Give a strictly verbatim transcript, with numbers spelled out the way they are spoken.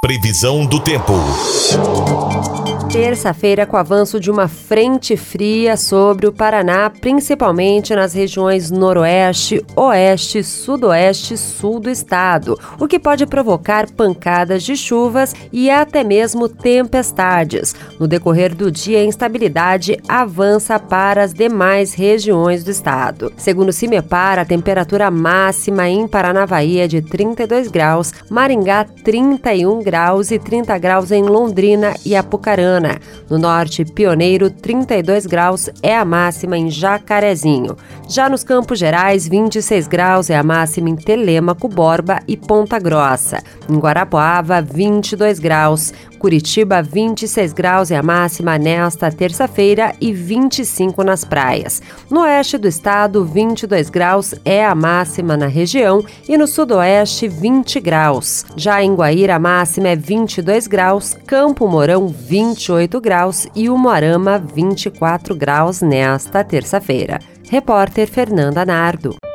Previsão do tempo. Terça-feira, com o avanço de uma frente fria sobre o Paraná, principalmente nas regiões noroeste, oeste, sudoeste e sul do estado, o que pode provocar pancadas de chuvas e até mesmo tempestades. No decorrer do dia, a instabilidade avança para as demais regiões do estado. Segundo o CIMEPAR, a temperatura máxima em Paranavaí é de trinta e dois graus, Maringá trinta e um graus e trinta graus em Londrina e Apucarana. No norte, Pioneiro, trinta e dois graus é a máxima em Jacarezinho. Já nos Campos Gerais, vinte e seis graus é a máxima em Telêmaco, Borba e Ponta Grossa. Em Guarapuava, vinte e dois graus. Curitiba, vinte e seis graus é a máxima nesta terça-feira e vinte e cinco nas praias. No oeste do estado, vinte e dois graus é a máxima na região e no sudoeste, vinte graus. Já em Guaíra, a máxima é vinte e dois graus, Campo Mourão, vinte e oito graus e Umuarama, vinte e quatro graus nesta terça-feira. Repórter Fernanda Nardo.